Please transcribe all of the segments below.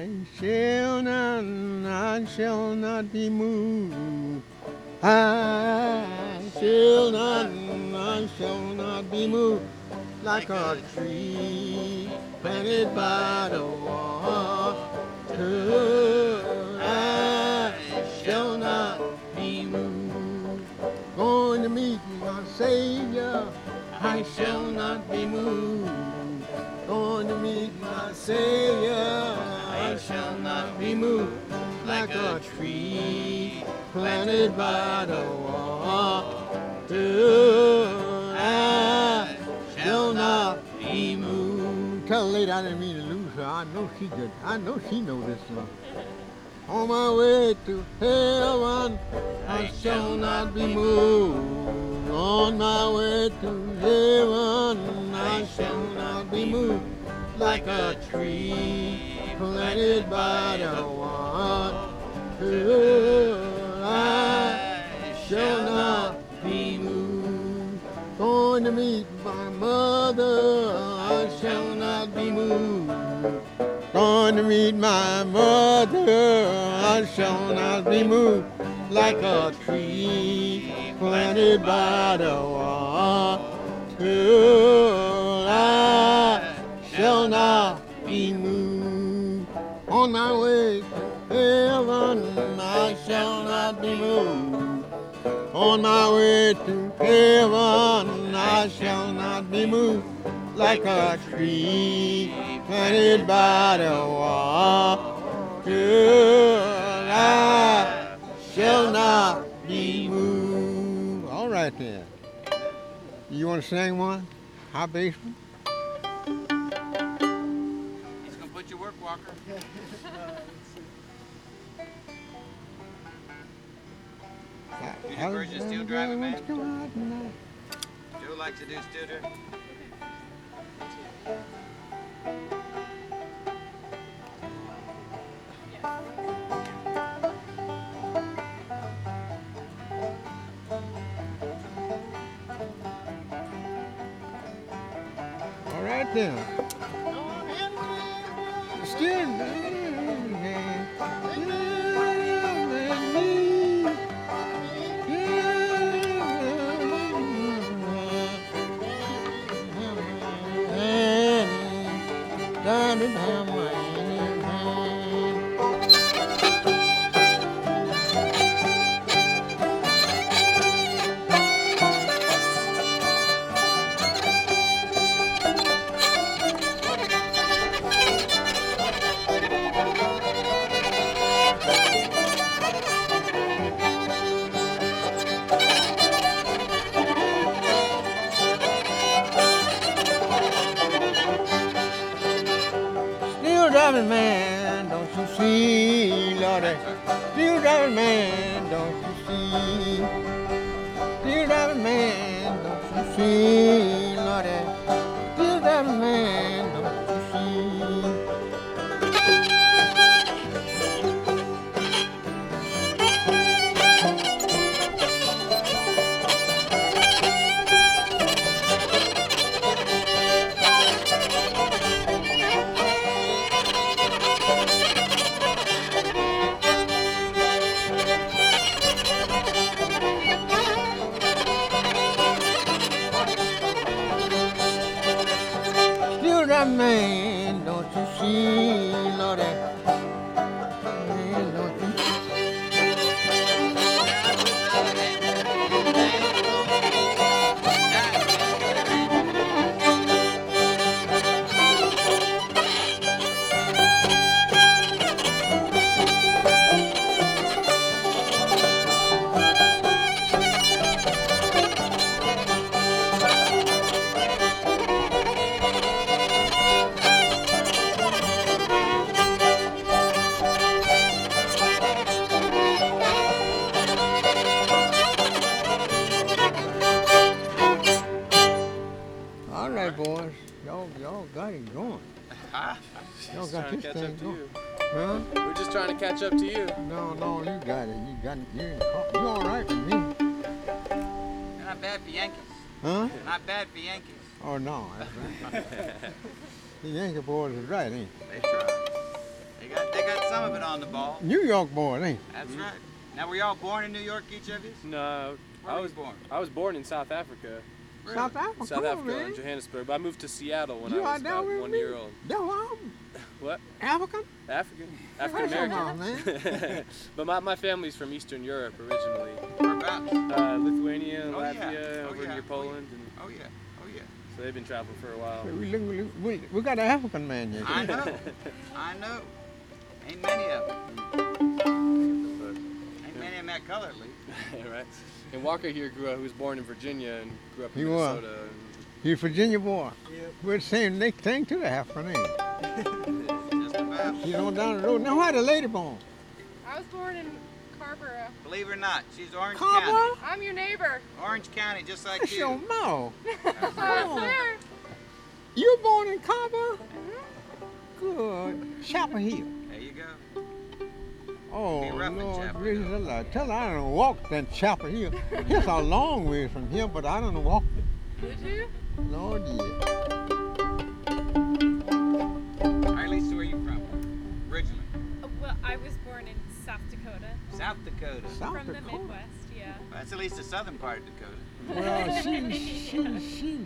I shall not be moved. I shall not be moved like a tree planted by the water. I shall not be moved. Going to meet my Savior. I shall not be moved. Going to meet my Savior. I shall not be moved like a tree planted by the water. I shall not be moved. Tell the lady I didn't mean to lose her. I know she good. I know she knows this song. On my way to heaven, I shall not be moved. On my way to heaven, I shall not be moved like a tree planted by the water. I shall not be moved. Going to meet my mother, I shall not be moved. Going to meet my mother, I shall not be moved like a tree planted by the water. I shall not be moved. On my way to heaven, I shall not be moved. On my way to heaven, I shall not be moved like a tree planted by the water. I shall not be moved. All right then. You want to sing one? High basement? He's gonna put your work, Walker. Your version of Steel Driving Man? Joe likes to do Steel Driving. All right then. Steel driving man, don't you see, Lordy? Steel driving man, don't you see? Steel driving man, don't you see, Lordy? Steel driving man, don't you see? Man, don't you see, Lordy? Man, don't you see? Boys, y'all got it going. Y'all got this thing going. Huh? We're just trying to catch up to you. No, you got it. You all right with me. You're not bad for Yankees. Huh? Not bad for Yankees. Oh no, that's right. The Yankee boys is right, ain't they? They try. They some of it on the ball. New York boy, ain't That's right. Now, were y'all born in New York, each of you? No, Where were you born? I was born in South Africa. you? South Africa. South Come on, Africa man. in Johannesburg. But I moved to Seattle when You I are was down about with 1 me. year old. That's why What? I'm African. African Where's your mom, American. But my family's from Eastern Europe originally. Whereabouts? Lithuania, Oh, yeah. Latvia, Oh, over yeah. near Poland, and Oh, yeah. Oh, yeah. so they've been traveling for a while. We got an African man here. I know. I know. Ain't many of them. Ain't many of them that color, at least. Right. And Walker here grew up. He was born in Virginia and grew up in He was. Minnesota. He's a Virginia boy. Yep. We're the same next thing to the African name. Just about. He's on down the road. Now, why the lady born? I was born in Carrboro. Believe it or not, she's Orange Carver? County. I'm your neighbor. Orange County, just like That's your you. mouth. I swear. You born in Carver? Good. Chapel Hill. There you go. Oh, Be rough in Lord, Chapel gracious Hill. alive. Tell her I done walked that Chapel Hill. It's a long way from here, but I done walked Did you? it. Lord, yeah. All right, Lisa, where you from? Originally? Well, I was born in South Dakota, South Dakota. South from the Dakota. Midwest, yeah. Well, that's at least the southern part of Dakota. Well, she's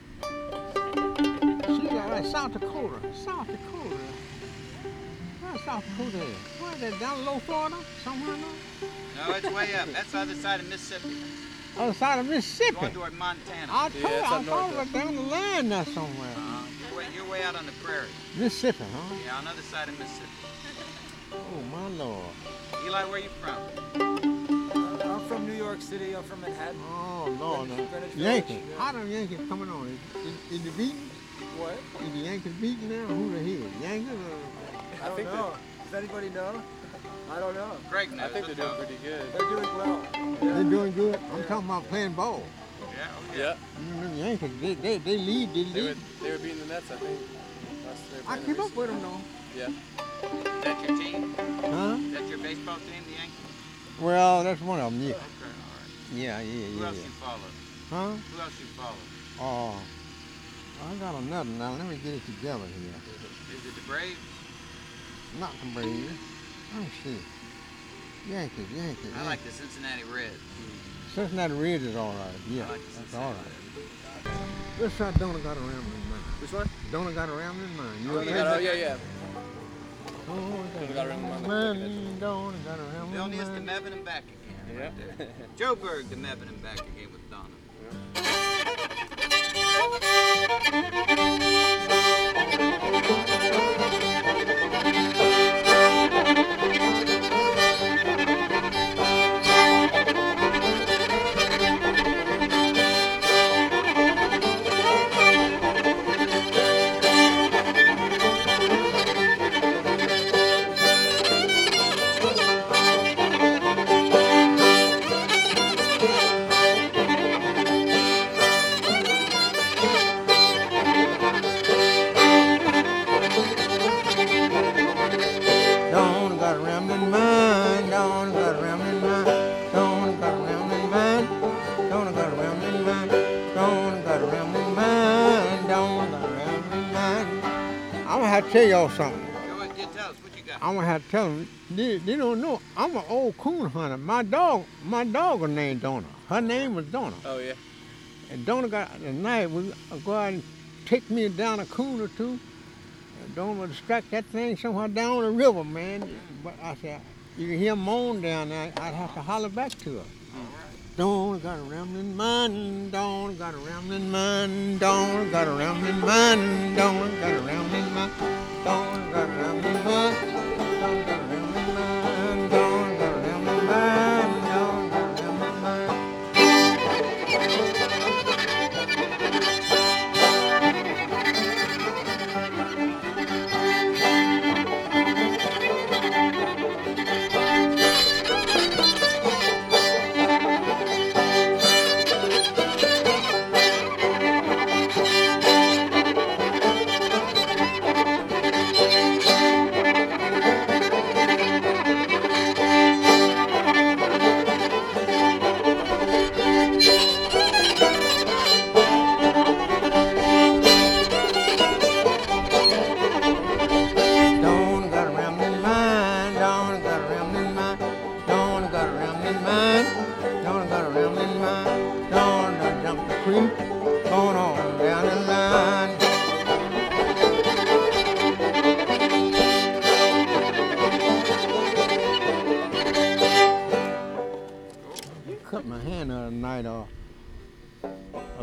South Dakota. South Dakota. Where's South Dakota at? Where's that? Down low Florida? Somewhere now? No, it's way up. That's the other side of Mississippi. Other side of Mississippi. Going toward Montana. I told Yeah, it's I up thought north it was down the line there somewhere. You're way out on the prairie. Mississippi, huh? Yeah, on the other side of Mississippi. Oh, my Lord. Eli, where you from? I'm from New York City. I'm from Manhattan. Oh, Lord. Greenwich Village, Yankees. yeah. How them Yankees coming on? Is the beating? What? Is the Yankees beating now? Who the head? Yankees or? I don't think know. Does anybody know? I don't know. Greg knows. I think they're doing pretty good. They're doing well. They're doing good. I'm talking about playing ball. Yeah, oh yeah. Yeah, Them Yankees, they lead. They lead. they were beating the Nets, I think. They were I playing keep up recently. with them though. Yeah. Is that your team? Huh? Is that your baseball team, the Yankees? Well, that's one of them. Yeah. Okay, all right. Yeah. Who else you follow? Huh? Who else you follow? Oh, I got another now. Let me get it together here. Is it the Braves? Not the Braves. Let me see. Yankees. I like the Cincinnati Reds. Cincinnati Reds is all right. Yeah, I like the that's Cincinnati all right. This shot Donna got a rambling mind. Which one? Donna got a rambling mind. You Oh, okay? yeah. Oh, yeah. Donna got a rambling mind. Man, Donna got a Bill rambling Neal's the mind. Mevin and back again. Yeah. Right there. Joe Berg, the Mevin and back again with Donna. Donna got a rambling mind. Donna got a rambling mind. Donna got a rambling mind. Donna got a rambling mind. Donna got a rambling mind. Donna got a rambling mind. I'm gonna have to tell y'all something. Go ahead, tell us what you got. I'm gonna have to tell them. They don't know. I'm an old coon hunter. My dog was named Donna. Her name was Donna. Oh, yeah. And Donna got at night would go out and take me down a coon or two. And Donna would strike that thing somewhere down the river, man. But I said, you can hear him moan down there. I'd have to holler back to her. Donna got a rambling mind. Donna got a rambling mind. Donna got a rambling mind. Donna got a rambling mind. Donna got a rambling mind. Donna got a rambling mind. Donna got a rambling mind. Donna got a rambling mind.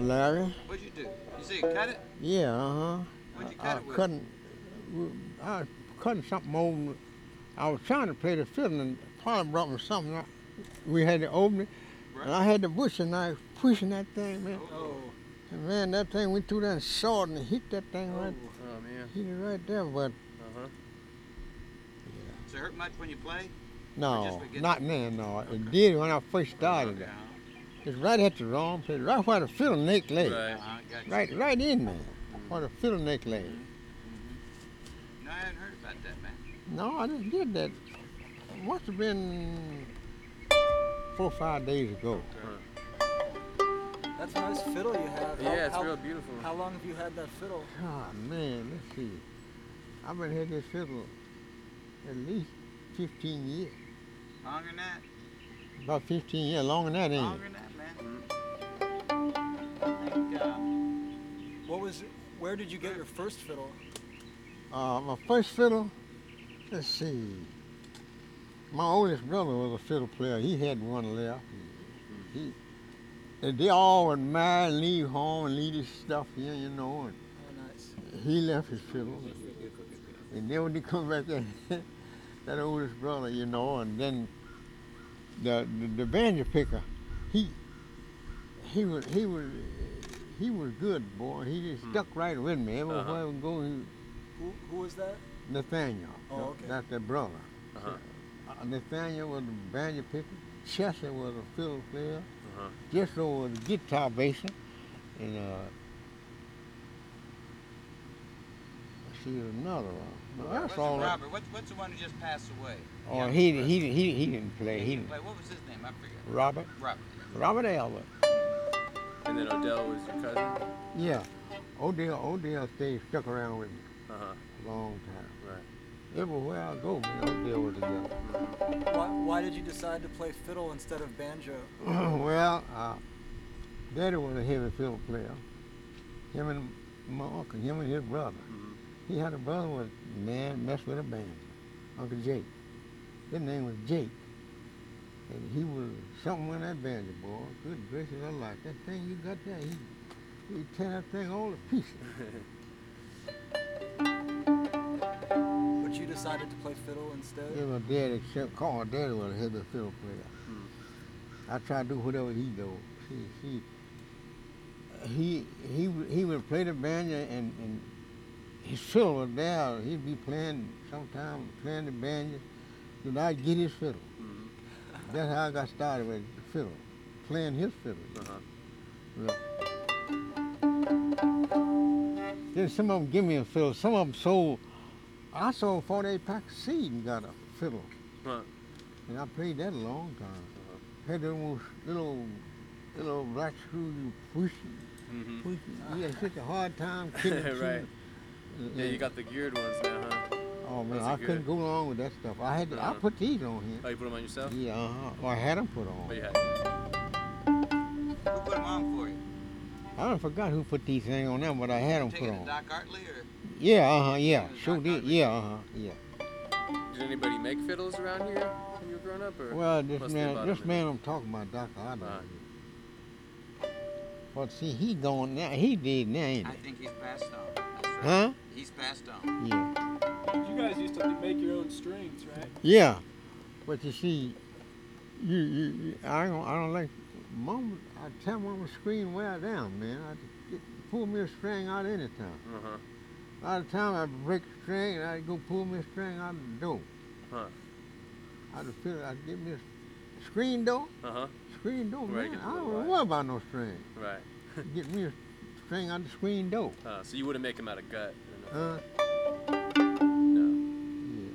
Larry. What'd you do? You say you cut it? Yeah, uh-huh. What'd you cut it with? I was cutting something over. I was trying to play the fiddle, and Paula brought me something. We had to open it, Right. and I had the butcher knife pushing that thing, man. Oh. And man, that thing went through there and sawed and hit that thing right, Oh man. hit it right there. But Uh-huh. Does it hurt much when you play? no, forget not now. No, it did when I first started. Okay. It's right at the wrong place, right where the fiddle neck lay. Right. Gotcha. Right in there, where the fiddle neck lay. No, I hadn't heard about that, man. No, I just did that. It must have been 4 or 5 days ago. That's a nice fiddle you have. Yeah, it's real beautiful. How long have you had that fiddle? Ah, man, let's see. I've been had this fiddle at least 15 years. Longer than that? About 15 years, longer than that, ain't Longer it? than that, man. I think, Where did you get your first fiddle? My first fiddle, let's see. My oldest brother was a fiddle player. He had one left. They all would marry and leave home and leave his stuff here, you know. And Oh, nice. he left his fiddle. And then when he come back there, that oldest brother, you know, and then the banjo picker, he was good, boy. He just stuck right with me everywhere we go. Who was that? Nathaniel, Oh, okay. that's their brother. Uh-huh. Nathaniel was a banjo picker. Chester was a fiddle player. Uh-huh. Jethro was a guitar baser, and let's see another one. No, that's what's all. Robert, what's the one who just passed away? Oh, Yeah. he didn't play. He He didn't play. What was his name? I forget. Robert Robert. Albert. And then Odell was your cousin? Yeah, Odell stayed stuck around with me Uh-huh. a long time. Right. Everywhere I go, man, Odell was together. Why did you decide to play fiddle instead of banjo? Well, Daddy was a heavy fiddle player. Him and my uncle, him and his brother. He had a brother was man messed with a banjo, Uncle Jake. His name was Jake. And he was something with that banjo, boy. Good gracious, I like that thing you got there. He tear that thing all to pieces. But you decided to play fiddle instead? Yeah, my dad, except Carl, Daddy was a heavy fiddle player. I tried to do whatever he do. See, he would play the banjo and his fiddle was there. He'd be playing sometime, playing the banjo, then I'd get his fiddle. That's how I got started with the fiddle, playing his fiddle. Uh-huh. Then some of them give me a fiddle. Some of them sold. I sold 48 packs of seed and got a fiddle. Huh. And I played that a long time. Had those little black screws you push. You had such a hard time kicking the Right. shoe. Yeah, you got the geared ones now, huh? Oh man, Those I are couldn't good. go along with that stuff. I put these on here. Oh, you put them on yourself? Yeah, Or I had them put on. Oh, you had. Who put them on for you? I don't forgot who put these things on them, but I had them Take put it to on. Doc Hartley or? Yeah, yeah, It was sure Doc did. Hartley. Yeah. Did anybody make fiddles around here when you were growing up? Or Well, this must have bought them? man I'm talking about, Dr. Adler. Uh-huh. But see, he gone now. He did now, ain't I he? think he's passed on. That's right. Huh? He's passed on. Yeah. You guys used to make your own strings, right? Yeah. But you see, I don't like. Mama, I tell Mama screen wear down, man. Pull me a string out anytime. Uh-huh. A lot of time I'd break a string and I'd go pull me a string out of the door. Huh. I'd get me a screen door. Uh-huh. Screen door, Right, man. get the I little don't wire. worry about no string. Right. Get me a string out the screen door. So you wouldn't make them out of gut? Uh, No. yeah.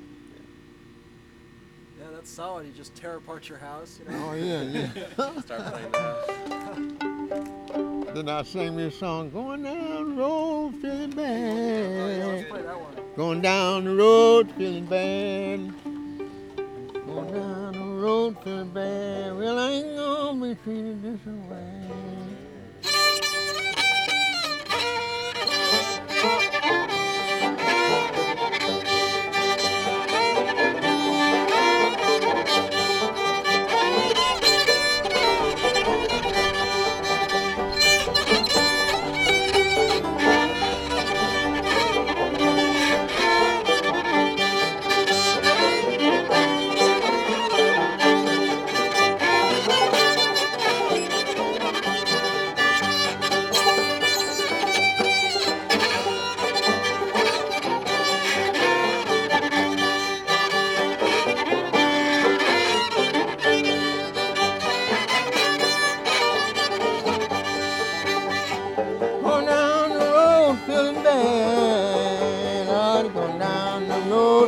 Yeah, that's solid. You just tear apart your house, you know? Oh, yeah. Start playing the house. Then I sang me a song, going down the road feeling Yeah, let's bad. play that one. Going down the road feeling bad. Going down the road feeling bad. Well, I ain't gonna be treated this way.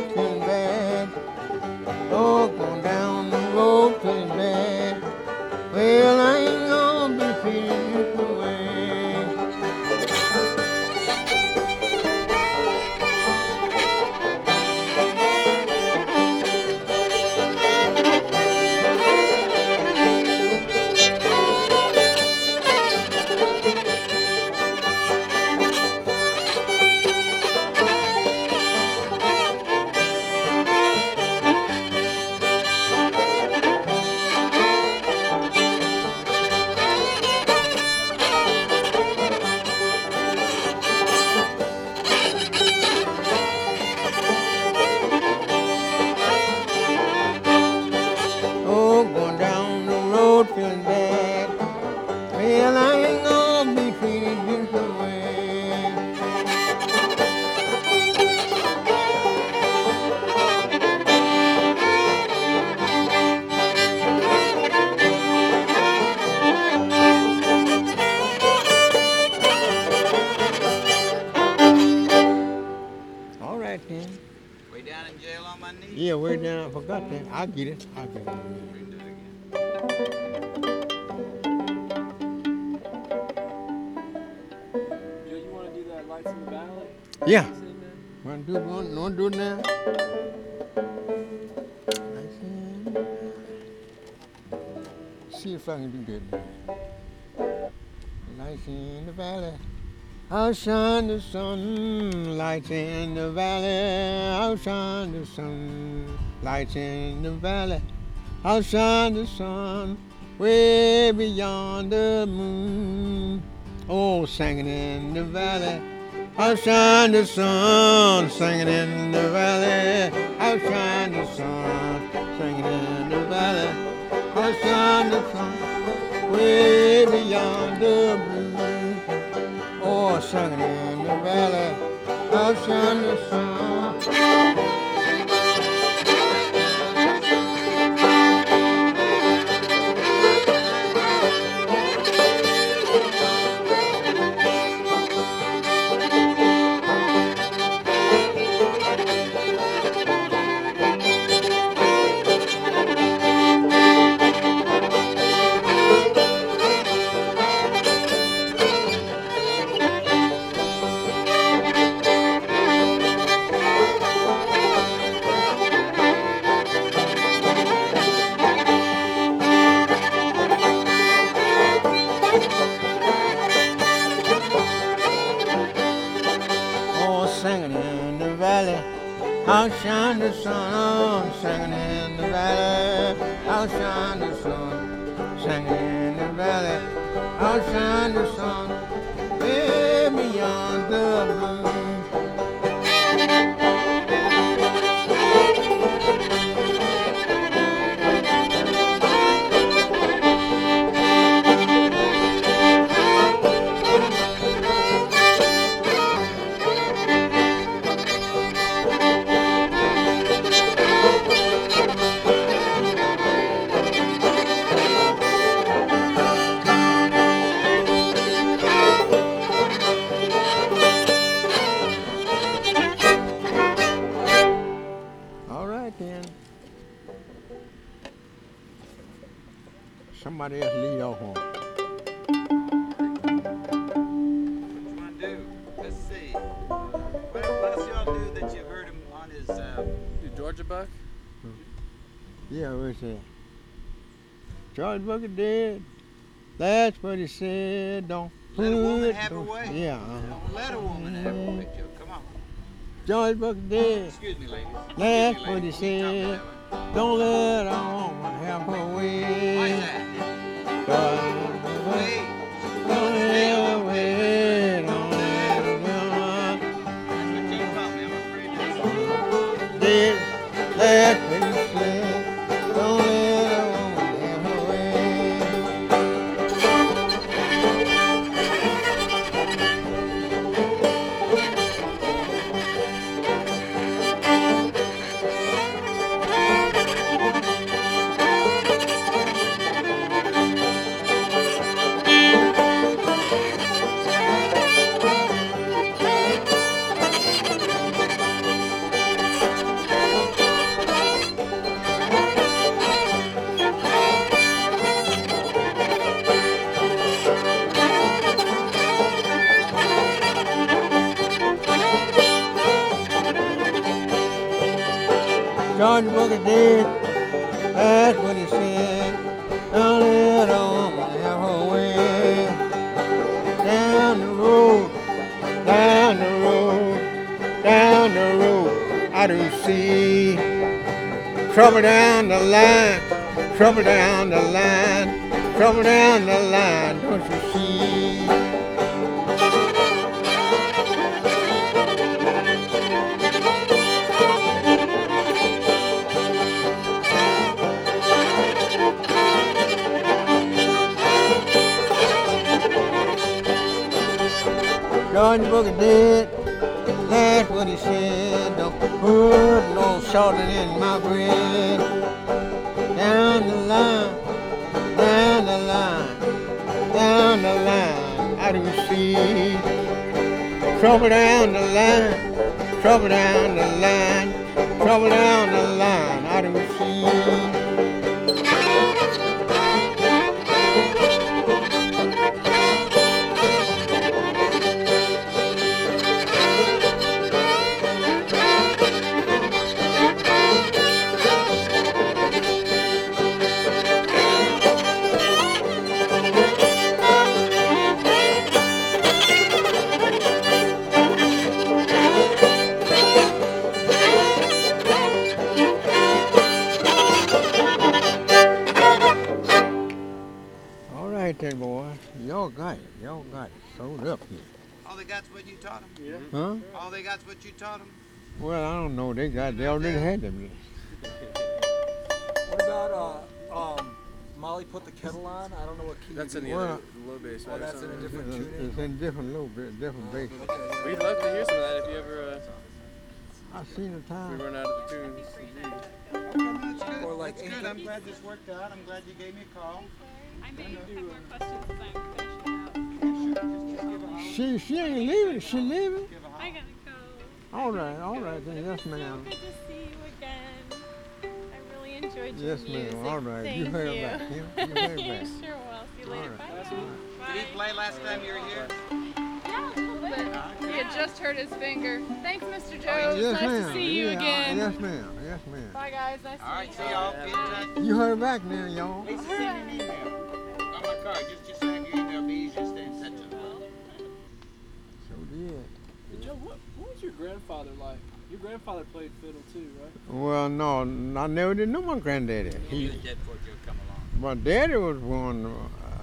road feeling bad. Oh, going down the road feeling bad. Well, I ain't gonna be feeling this way. Oh, going down the road feeling bad. Well, I ain't gonna be feeling this way. All right then. Way down in jail on my knees. Yeah, way down. I forgot that. I'll get it. We can do it again. Joe, you want to do that Lights in the Valley? Yeah. Say, man? Want to do it? Want to do it now? See if I can do that. Lights in the valley. How shine the sun, lights in the valley. How shine the sun, lights in the valley. How shine the sun, way beyond the moon. Oh, singing in the valley. How shine the sun, singing in the valley. How shine the sun, singing in the valley. How shine the sun, way beyond the blue. Oh, singing in the valley, how shine the sun. Oh, singing in the valley, how shine the sun. Oh, singing in the valley, how shine the sun. Singing in the valley, how shine the sun. Way beyond the blue. All right then. Somebody else lead off on. What you want to do? Let's see. What else y'all do that you heard him on his, Do Georgia Buck? Yeah, where's that? George Booker dead. That's what he said. Don't Let a woman put have her those- way. Yeah. Don't let a woman have her way, Joe. Come on. George Booker dead. Excuse me, ladies. That's Excuse me, what he ladies. We can said. talk about Don't let a woman have her that one. way. Why is that? George, Wait. don't Stay let on her the way. Don't let a woman That's what Joe taught me. I'm afraid that's dead. That's what he said. Don't let a woman have her way. George Booker did. That's what he said. Don't let a woman have her way. Down the road, down the road, down the road, I do see trouble down the line, trouble down the line, trouble down the line, don't you see? George Booker did, that's what he said. Don't put no salt in my bread. Down the line, down the line, down the line, I do see trouble down the line, trouble down the line, trouble down the line, I do see. Then boy, y'all got it sold up here. All they got's what you taught them? Yeah. Huh? All they got's what you taught them? Well, I don't know, they already had them. What about Molly put the kettle on? I don't know what key. That's in the Well, other low bass, Oh, right? that's in a different It's tuning. in different little bit, different bases. Okay. We'd love to hear some of that if you ever I seen the we time. run out of the tunes. That's good. Or like That's good. I'm glad this worked out. I'm glad you gave me a call. I may have more questions as I'm finishing up. She ain't leaving. She leaving. I gotta go. All right then. Yes, So ma'am. good to see you again. I really enjoyed your Yes, music. ma'am. All right. Thank You heard you. back. You heard You back. sure will. See you later. All Bye. right. Bye. Did he play last time you were here? Yeah, a little bit. He had just hurt his finger. Thanks, Mr. Jones. Yes, nice ma'am. to see you Yeah, again. Yes, ma'am. Yes, ma'am. Bye, guys. Nice All to right, meet see you. y'all. Be in touch. You heard back now, y'all. Lisa, send me an email. On my card. Just send your email. Be easier to stay in touch. So did. Hey, Joe, what was your grandfather like? Your grandfather played fiddle too, right? Well, no, I never did know my granddaddy. He was dead before Joe come along. My daddy was one.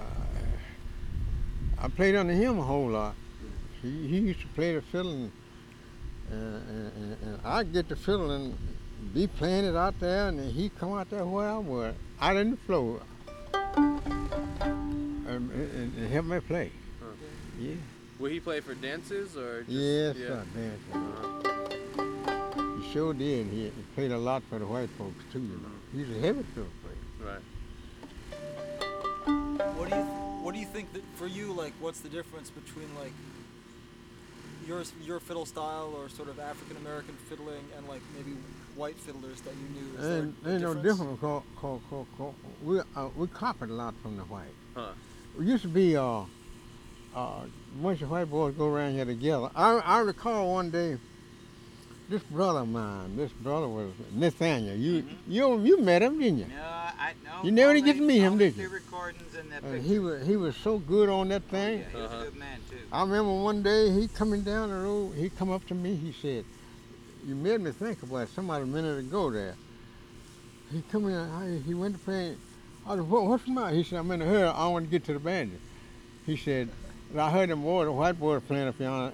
I played under him a whole lot. He used to play the fiddle, and I'd get the fiddle and be playing it out there, and he'd come out there where I was, out in the floor, and help me play. Huh. Yeah. Will he play for dances or just, Yes, yeah. sir, dancing. He sure did. He played a lot for the white folks too, you know. He's a heavy fiddle player. Right. What do you think that for you, like, what's the difference between like your fiddle style or sort of African American fiddling and like maybe white fiddlers that you knew? Is there a Ain't no difference? different. We copied a lot from the white. Huh. It used to be a bunch of white boys go around here together. I recall one day, this brother of mine, this brother was Nathaniel. You met him, didn't you? No, I know. You never did get to meet him, did you? The recordings and that He was so good on that thing. Yeah, he was a good man too. I remember one day he coming down the road, he come up to me, he said, you made me think about somebody a minute ago there. He come in, he went to play. I said, what's the matter? He said, I'm in a hurry, I want to get to the band. He said, I heard them boys, the white boys playing up yonder,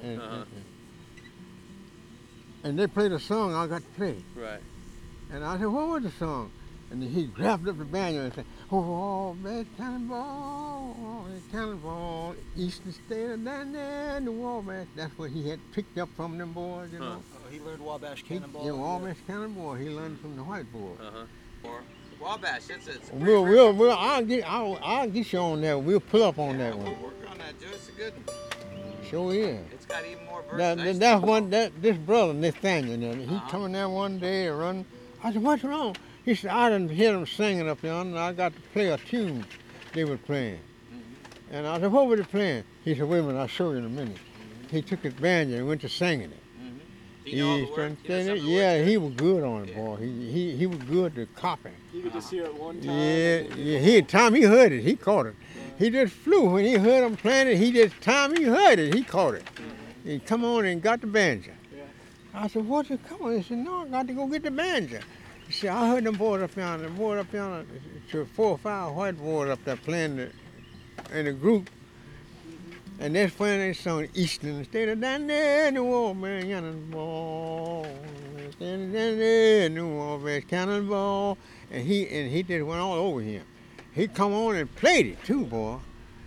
and they played a song I got to play. Right. And I said, what was the song? And he grabbed up the banjo and said, oh, bad cannonball, eastern state of down there in the Wabash. That's what he had picked up from them boys, you know. Oh, he learned Wabash Cannonball. Yeah, Wabash Cannonball, he learned from the white boys. Or Wabash, that's it. I'll get you on that. We'll pull up on that We'll one. work on that, Joe. It's a good one. Sure is. It's got even more verses. This brother, Nathaniel, he coming there one day and run. I said, what's wrong? He said, I didn't hear them singing up yonder, and I got to play a tune they were playing. And I said, what were they playing? He said, wait a minute, I'll show you in a minute. He took his banjo and went to singing it. You know all the words? Eastern You know some of the yeah, words? he was good on it, Yeah. boy. He was good to copy. You could just hear it one time. Time he heard it, he caught it. He just flew when he heard him playing it. Time he heard it, he caught it. He come on and got the banjo. Yeah. I said, "What you come on?" He said, "No, I got to go get the banjo." He said, "I heard them boys up yonder. The boys up yonder, 4 or 5 white boys up there playing in a group." And that's when they sung Eastern State of down there in the war, man, cannonball. Standing down there in the war, man, cannonball. And he just went all over him. He come on and played it too, boy.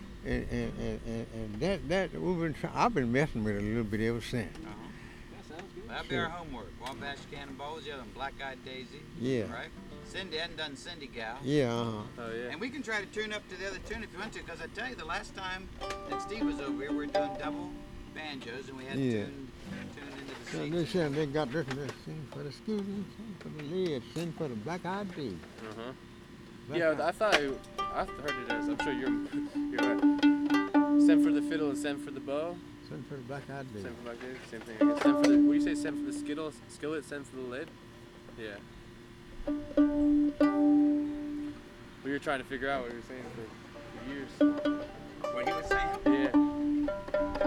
And I've been messing with it a little bit ever since. That sounds good. That'll be our homework. Wabash Cannonballs, the other one, Black Eyed Daisy. Yeah. Right? Cindy hadn't done Cindy Gal. Yeah, Oh yeah. And we can try to tune up to the other tune if you want to, because I tell you, the last time that Steve was over here, we were doing double banjos, and we had Yeah. tuned into the So seats. they said they got this, sing for the students, sing for the lead, sing for the black eyed Daisy. Uh-huh. Yeah, I heard it as. I'm sure you're right. Send for the fiddle and send for the bow. Sing for the black eyed Daisy. Send for like this. Same thing. I guess. Send for the. What do you say? Send for the skillet. Send for the lid. Yeah. We were trying to figure out what you were saying for years. What he was saying? Yeah.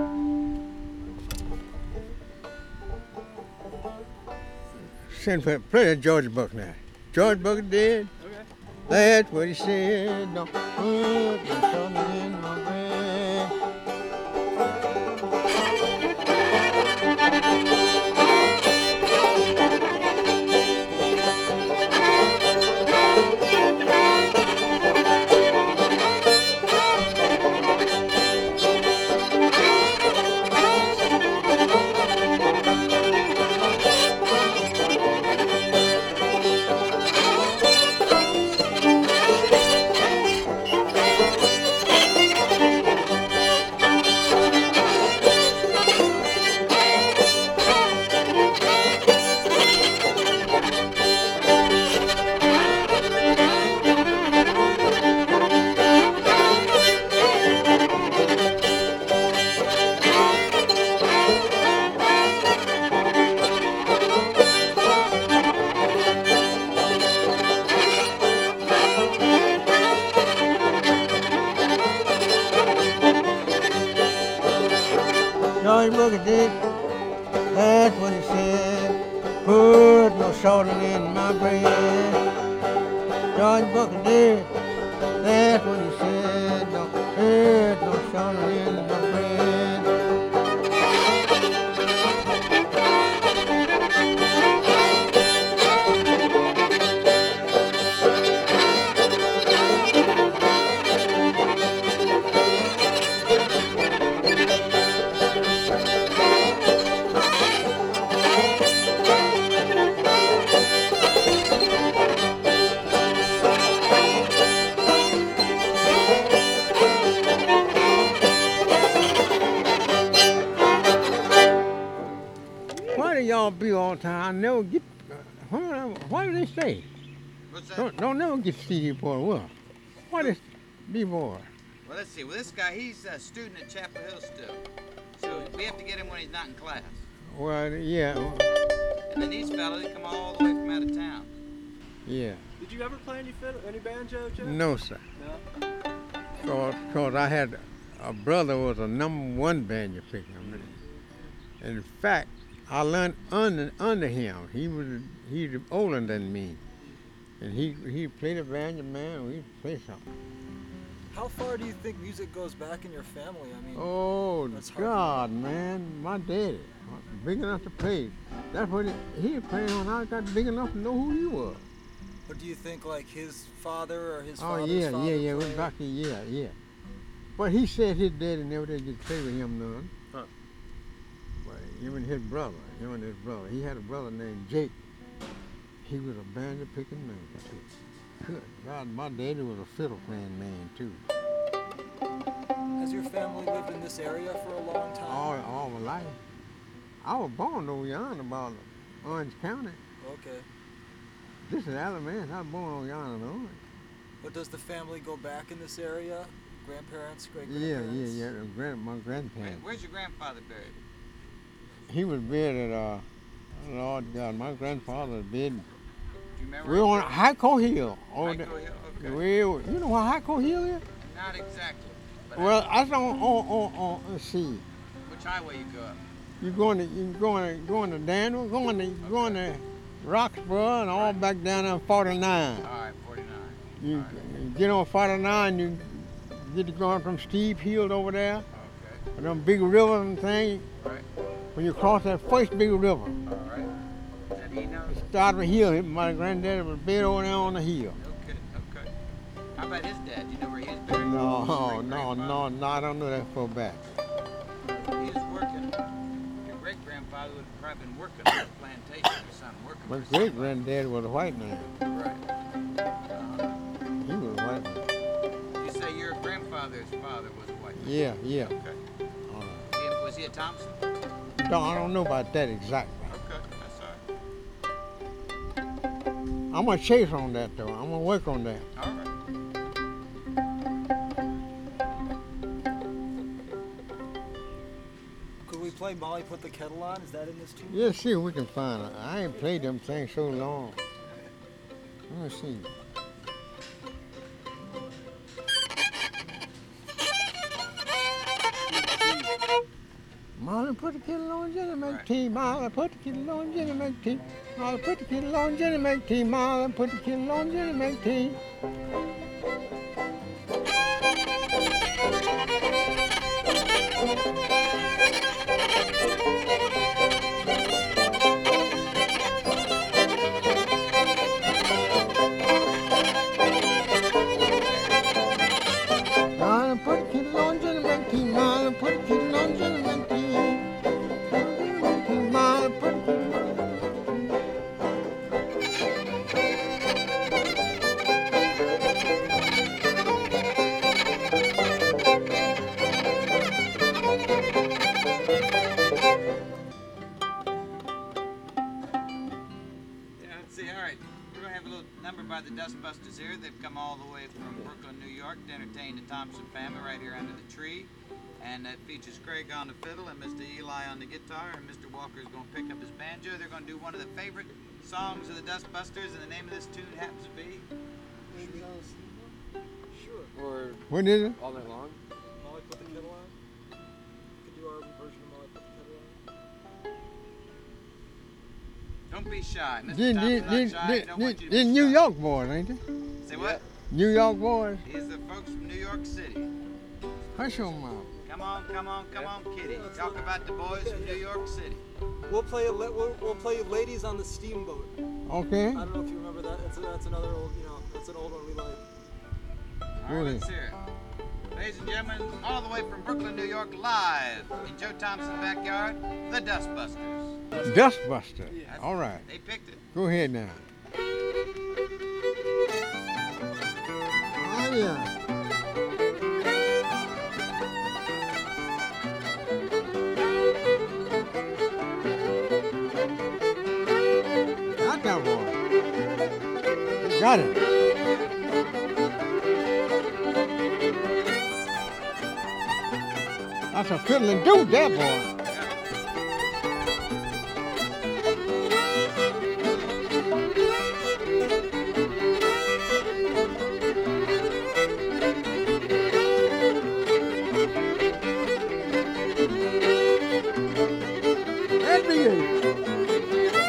Play that George Buck now. George Buck did. Okay. That's what he said. Don't put no trouble in my bed. George Buck did. That's what he said. Put no salt in my bread. George Buck did. That's what he said. Don't put no salt in my bread. Why do y'all be all the time? I never get. Why do they say? What's that? Don't never get to see you boy. Well, why this be boy? Well, let's see. Well, this guy, he's a student at Chapel Hill still. So we have to get him when he's not in class. Well, yeah, And then these fellas, they come all the way from out of town. yeah. Did you ever play any fiddle, any banjo, Jeff? No, sir. No. Cause I had a brother was a #1 banjo picker. And in fact, I learned under him. He's older than me, and he played a banjo, man. We play something. How far do you think music goes back in your family? I mean, Oh That's hard. God, man, my daddy, big enough to play. That's what he was playing when I got big enough to know who he was. or do you think like his father or his Oh father's yeah, father yeah, played? back in yeah. But he said his daddy never did get to play with him none. Huh. But him and his brother, he had a brother named Jake. He was a banjo picking man too. Good God, my daddy was a fiddle playing man too. Has your family lived in this area for a long time? All my life. I was born over yonder about Orange County. Okay. This is Alamance. I was born over yonder in Orange. But does the family go back in this area? Grandparents, great Yeah, grandparents? my grandparents. Where's your grandfather buried? He was buried at Lord God, my grandfather did. Do you remember? We're on Hico Hill. Hico Hill, okay. You know what Hico Hill is? Not exactly. But Well, that's on let's see. which highway you go up? You're going to Danville, going to Roxborough, and all back down on 49. All right, 49. You get on 49, you get going from Steve Hill over there, Okay. and them big rivers and things. Right. When you cross that first big river, All right. Is that he knows? start a hill. My granddaddy was buried over there on the hill. Okay. Okay. How about his dad? Do you know where he is buried? No, Great-grandfather? I don't know that for a fact. He was working. Your great grandfather would have probably been working on a plantation or something. Working My for great somebody. granddaddy was a white man. Right. He was a white man. You say your grandfather's father was a white man? Yeah. Okay. All right. Was he a Thompson? No, I don't know about that exactly. Okay, that's all right. I'm gonna chase on that though. I'm gonna work on that. All right. Could we play Molly Put the Kettle On? Is that in this tune? Yeah, see if we can find it. I ain't played them things so long. Let me see. Molly put the kettle on, Jenny make tea. Molly put the kettle on, Jenny make tea. Molly put the kettle on, Jenny make tea. Molly put the kettle on, Jenny make tea. Molly put the kettle on, Jenny make tea. Molly put the kettle on, Jenny make tea. Molly put the kettle on. Yeah, let's see. All right. We're going to have a little number by the Dustbusters here. They've come all the way from Brooklyn, New York to entertain the Thompson family right here under the tree. And that features Craig on the fiddle and Mr. Eli on the guitar. And Mr. Walker is going to pick up his banjo. They're going to do one of the favorite songs of the Dustbusters. And the name of this tune happens to be... Sure. Or What is it? all night long. Molly Put the Kettle On? We could do our version of Molly Put the Kettle On. Don't be shy. Mr. These Thompson's not shy. I don't want you to be New shy. York boys, ain't they? Say what? New York boys. These are folks from New York City. Hush your mouth. Come on, kitty. Talk about the boys from New York City. We'll play Ladies on the Steamboat. Okay. I don't know if you remember that. That's another old, that's an old one we like. All right, let's hear it. Ladies and gentlemen, all the way from Brooklyn, New York, live in Joe Thompson's backyard, the Dustbusters. Dustbuster. That's- All right. They picked it. Go ahead now. Oh, yeah. Got that one. Got it. That's a fiddling dude, that boy. That'd be it.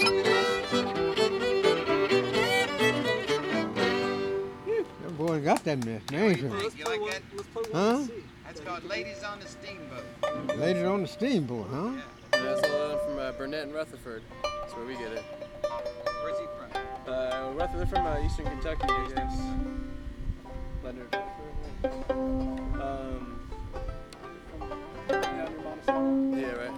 That boy got that that mess, What ain't do you you? think? You like that? Let's play one Huh? and see. That's called Ladies on the Steamboat. Ladies on the steamboat, huh? Yeah. That's a little from Burnett and Rutherford. That's where we get it. Where's he from? Rutherford from Eastern Kentucky, I guess. Leonard Rutherford. Down near Monticello. Yeah, right.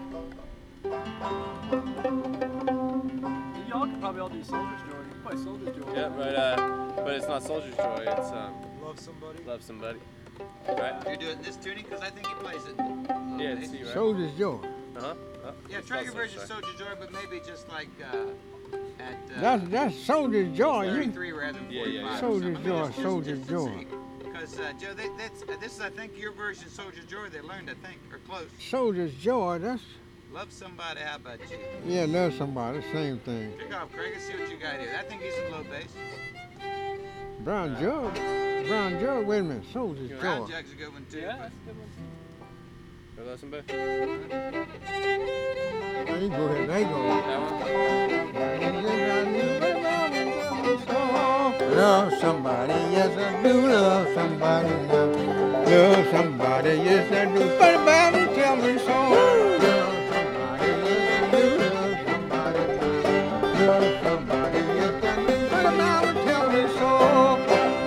Y'all could probably all do Soldier's Joy. You can play Soldier's Joy. Yeah, but it's not Soldier's Joy. It's Love somebody. Love Somebody. Right? You're doing this tuning because I think he plays it. Yeah, it's C, right? Soldier's Joy. Uh-huh. Yeah, try your version of Soldier Joy, but maybe just like That's Soldier's Joy. You, 33 rather than 45. Yeah. Soldier's Joy, Soldier's Joy. Because Joe, this is I think your version of Soldier Joy they learned, I think, or close. Soldier's Joy, that's, Love Somebody, how about you? yeah, love somebody, same thing. Kick off, Craig, and see what you got here. I think he's some low bass. Brown Jug, wait a minute, Soldier's Brown Joy. Jug's a good one too. Yeah, but- that's a good one. Go Love Somebody. There you go ahead, there you go. That one? Love somebody, yes I do love somebody now. Love somebody, yes I do. But about it, tell me so. Love somebody, yes I do love somebody now. Love somebody, yes I do. But about it, tell me so.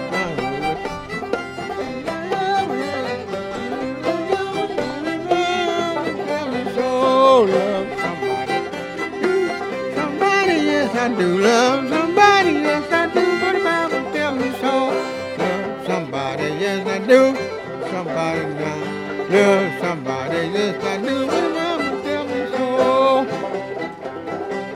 Tell me so. Love somebody. Somebody, yes I do love somebody, yes I do, but the Bible tell me so. Love somebody, yes I do, somebody now. Love somebody, yes I do, but the Bible tell me so.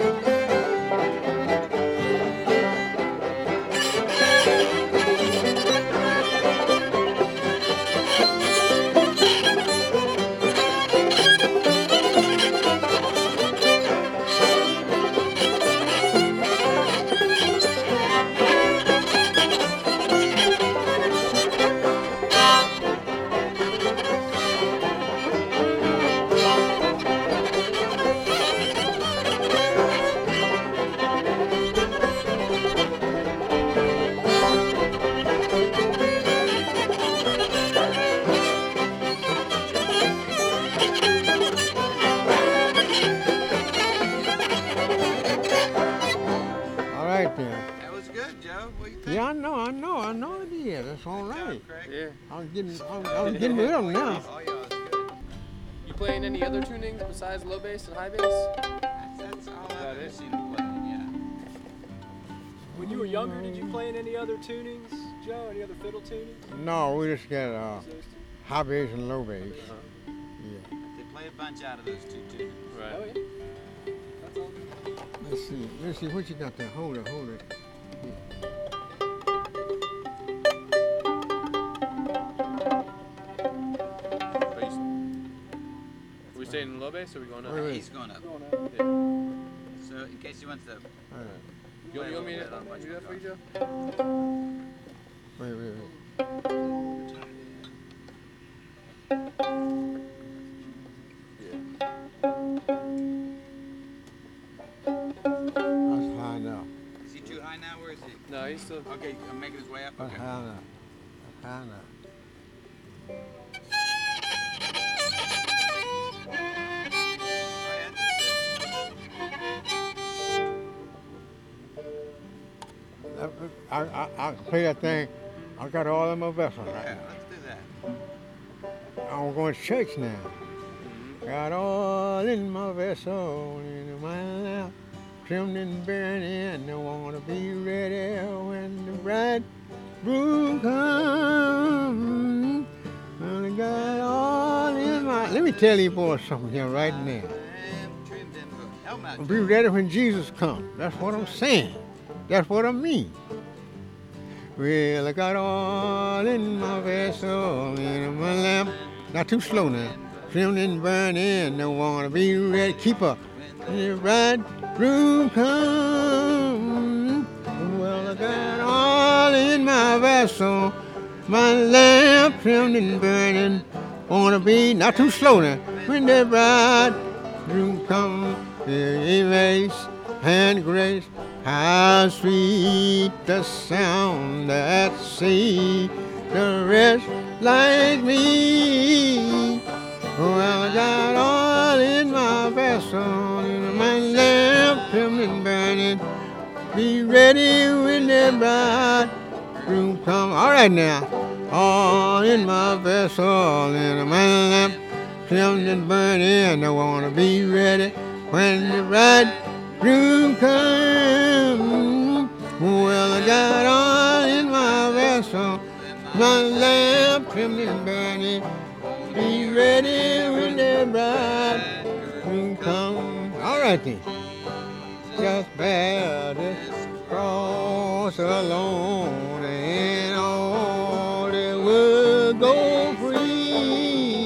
All right then. That was good, Joe. What do you think? Yeah, I know it is. That's all Good job, right. Craig. Yeah. I'm getting with them now. Oh, yeah, that's good. You playing any other tunings besides low bass and high bass? That's all I've That ever it? seen him playing, yeah. When you were younger, did you play in any other tunings, Joe? Any other fiddle tunings? No, we just got Those two? high bass and low bass. Uh-huh. Yeah. They play a bunch out of those two tunings. Right. Oh yeah. That's all. Let's see what you got there. Hold it. Are we staying in low bass or are we going up? Wait. He's going up. Going out. Yeah. So in case he wants to All right. You want me to do that for you, Joe? Wait. That's high enough. is he too high now? Where is he? No, he's still. Okay, I'm making his way up. That's Okay. high enough. That's high enough. I can play that thing. I got all in my vessel Yeah, right let's do that. now. I'm going to church now. Got all in my vessel, in my lamp, trimmed and burning. I want to be ready when the bridegroom comes. I got all in my. Let me tell you boys something here right now. I am trimmed and good. Help him out, I'll Joe. be ready when Jesus comes. That's what I'm saying. That's what I mean. Well, I got all in my vessel, in my lamp. Not too slow now. Trimmed and burning. I want to be ready. Keep up. When the bridegroom comes. Well, I got all in my vessel. My lamp trimmed and burning. Want to be not too slow now. When the bridegroom comes. Grace and grace. How sweet the sound that saved the rest like me. Well, I got oil in my vessel, and my lamp trimmed and burning. Be ready when the bridegroom come. All right now. All in my vessel, and my lamp trimmed and burning. I want to be ready when the bridegroom come. Well, I got oil in my vessel, my lamp trimmed and burning. Be ready when the bridegroom come. All right then. Just bear this cross alone, and all the world go free.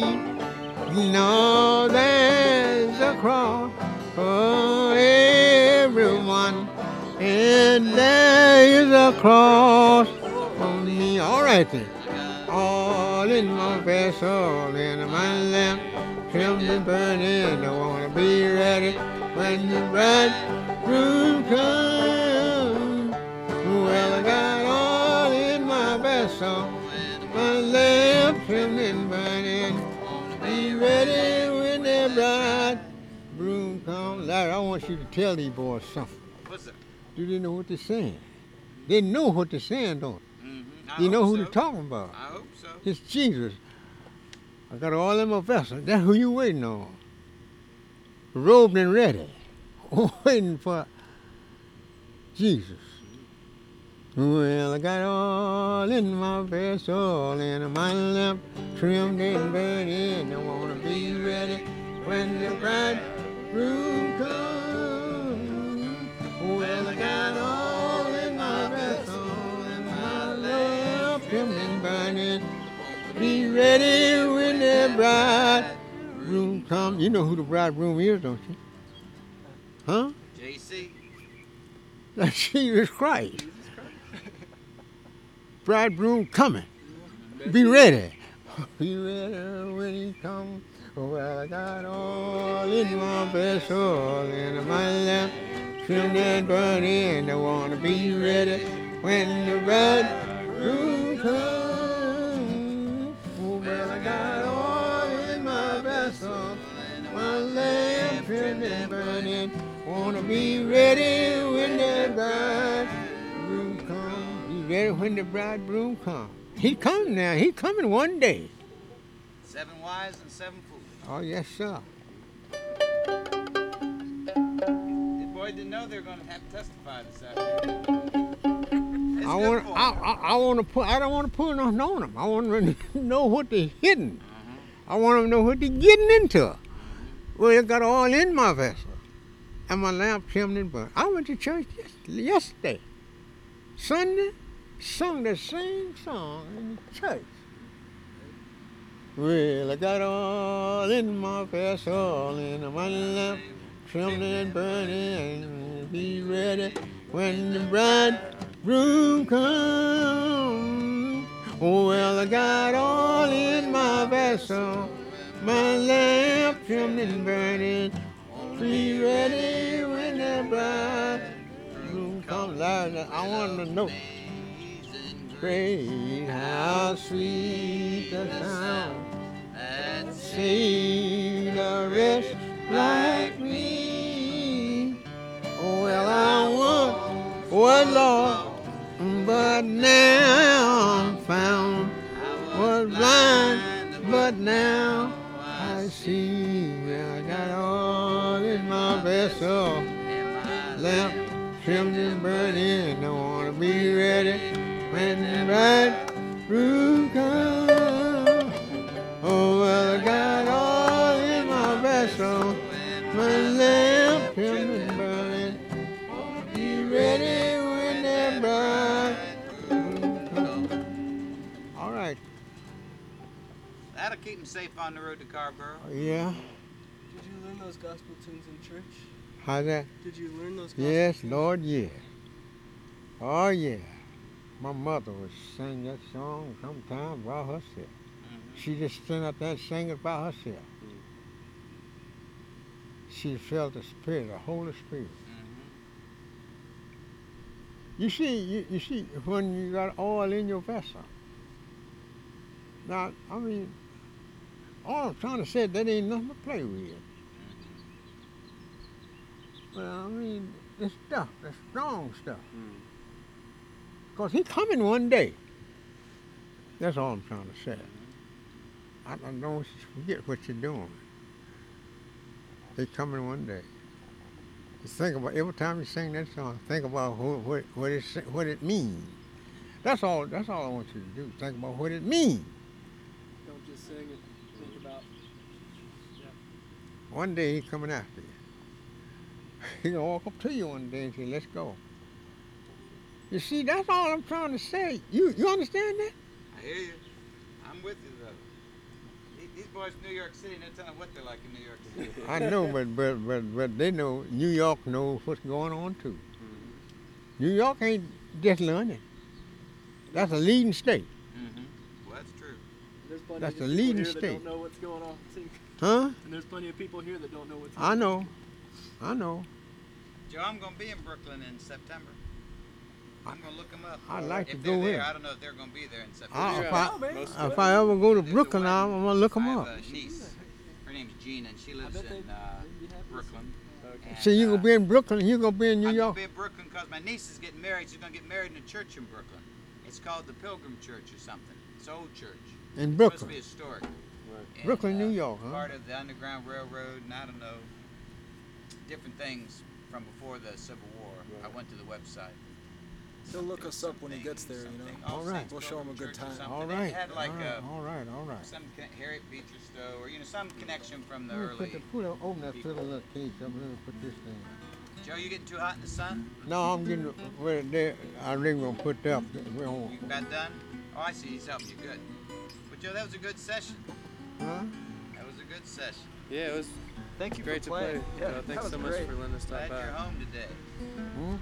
No, there's a cross for everyone, and there is a cross for me. All right then. All in my vessel, and my lamp trimmed and burning. I want to be ready when the bridegroom comes. Well, I got all in my vessel, my lamp trimmed and burning. Be ready when the bridegroom comes. Larry, I want you to tell these boys something. What's that? Do they know what they're saying? They know what they're saying, don't they? I You know hope who so. they're talking about. I hope so. It's Jesus. I got all in my vessel. That's who you waiting on. Robed and ready. Waiting for Jesus. Well, I got all in my vessel, and my lamp trimmed and burning. I want to be ready when the bridegroom comes. Well, I got all in my vessel, and my lamp trimmed and burning. Be ready when the bridegroom comes. You know who the bridegroom is, don't you? Huh? JC. That's Jesus Christ. Bridegroom coming. Be ready. Be ready when he comes. Well, I got all in my vessel, and my lamp trimmed and burning. I want to be ready when the bridegroom comes. Well, I got all in my vessel, my lamp trimmed and burning. Want to be ready when the bridegroom comes. Be ready when the bridegroom comes. He comes now. He coming one day. 7 wise and 7 fools. Oh, yes, sir. The boy didn't know they were going to have to testify this afternoon. It's I good want. for 'em. I want to put. I don't want to put nothing on them. I want them to know what they're hidden. I want them to know what they're getting into. Well, it got all in my vessel, and my lamp trimmed and burned. I went to church yesterday, Sunday, sung the same song in church. Well, I got all in my vessel, and my lamp trimmed and burning. Be ready when the bridegroom comes. Oh, well, I got all in my vessel, my lamp trimmed and burning. Be ready when the bridegroom comes. I want to know. Great, how sweet the sound that saved a wretch like me. Oh, well, I once was lost, but now I'm found. Was blind, but now I see. Well, I got all in my vessel, lamp trimmed and burning. I want to be ready when the bridegroom comes. Oh, well, I got all in my vessel, my lamp trimmed and burning. Be ready when the bridegroom comes. All right. That'll keep them safe on the road to Carborough. Yeah. Did you learn those gospel tunes in church? How's that? Did you learn those gospel Yes, tunes? Lord, yes. Oh, yeah. My mother would sing that song sometime by herself. She just stood up there and sang it by herself. She felt the Spirit, the Holy Spirit. You see, when you got oil in your vessel, Now, I mean, all I'm trying to say, that ain't nothing to play with. Well, I mean, it's stuff, that's strong stuff. Because he coming one day. That's all I'm trying to say. I don't want you to forget what you're doing. They coming one day. Just think about, every time you sing that song, think about what it means. That's all I want you to do. Think about what it means. Don't just sing it. Think about. Yeah. One day he's coming after you. He's gonna walk up to you one day and say, let's go. You see, that's all I'm trying to say. You understand that? I hear you. I'm with you, though. These boys from New York City, they're telling what they're like in New York City. I know, but they know, New York knows what's going on too. New York ain't just London. That's a leading state. Well, that's true. There's plenty That's of the people leading here that state. don't know what's going on. too. Huh? And there's plenty of people here that don't know what's going on. I know. Joe, I'm going to be in Brooklyn in September. I'm going to look them up. I'd like to if go they're there, in. I don't know if they're going to be there in September. If I ever go to There's a Brooklyn, wedding. I'm gonna look them I up. have a niece. Her name's Gina, and she lives bet in they'd be happy to Brooklyn. Okay. So you gonna be in Brooklyn, and you gonna be in New I'm York. going to be in Brooklyn because my niece is getting married. She's going to get married in a church in Brooklyn. It's called the Pilgrim Church or something. It's an old church. In It's Brooklyn. supposed to be historic. And, Brooklyn, New York, huh? Part of the Underground Railroad, and I don't know, different things from before the Civil War. I went to the website. He'll look us up when he gets there, you know. All right. We'll show him a good time. All They right. had like all right. some Harriet Beecher Stowe, or some connection from the Open early. open that little case up here and put this thing. Joe, you getting too hot in the sun? No, I'm getting where there. I really gonna put that. We're on. You about done? Oh, I see. He's helping you. Good. But Joe, that was a good session. Huh? That was a good session. Yeah, it was Thank you great for to play. playing. Yeah, Thanks that was so much great. for letting us stop Glad by. you're home today. Hmm?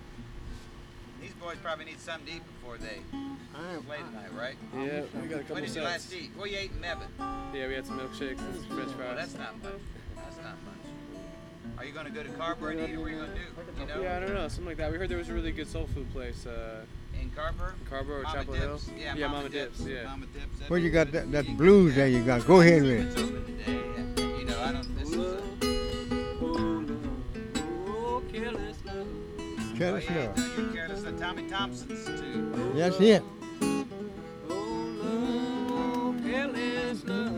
These boys probably need something to eat before they I am. play tonight, right? Yeah, we got a couple What did you last sets. eat? What you ate in Mebane? Yeah, we had some milkshakes and some French Well, fries. that's not much. That's not much. Are you going to go to Carver and eat, or what are you going to do? You know? Yeah, I don't know, something like that. We heard there was a really good soul food place In Carver? in Carver or Mama Chapel Hill. Dips? Yeah, Mama Dips. Yeah. Mama Dips. that'd Well, be you got good. that blues there. You got. Go ahead with It's it. open today. And, you know, I don't. This is a, Oh, careless love. Careless oh, yeah, love. no, you're careless. Tommy Thompson's too. That's it. Oh, love, careless love.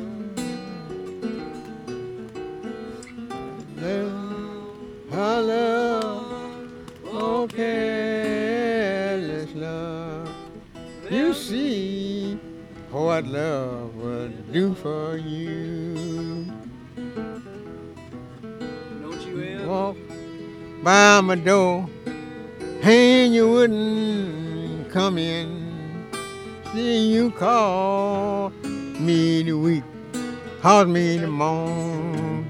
Her love, oh careless love. You see what love will do for you. Don't you ever Walk by my door, and you wouldn't come in. See you call me to weep, cause me to moan.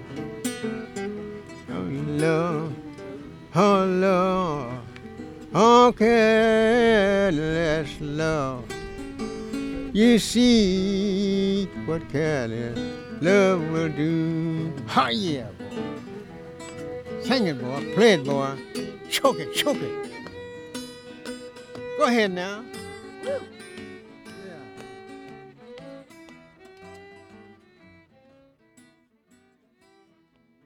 Oh love, oh careless love. You see what careless love will do. Oh yeah, boy. Sing it, boy. Play it, boy. Choke it, choke it. Go ahead now.